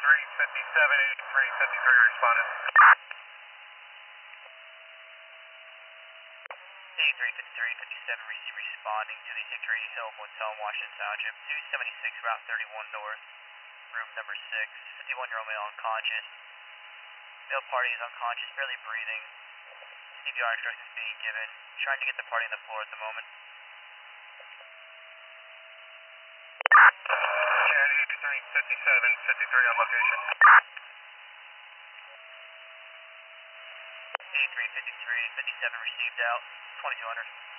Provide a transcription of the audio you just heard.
8353 responded. 835357 receive responding to the Hickory Hill Motel in Washington Township, 276 Route 31 North, room number 6, 51-year-old male unconscious. Male party is unconscious, barely breathing. CPR instructions being given. Trying to get the party on the floor at the moment. Yeah, 8357, 53 on location. 835357 received out, 2200.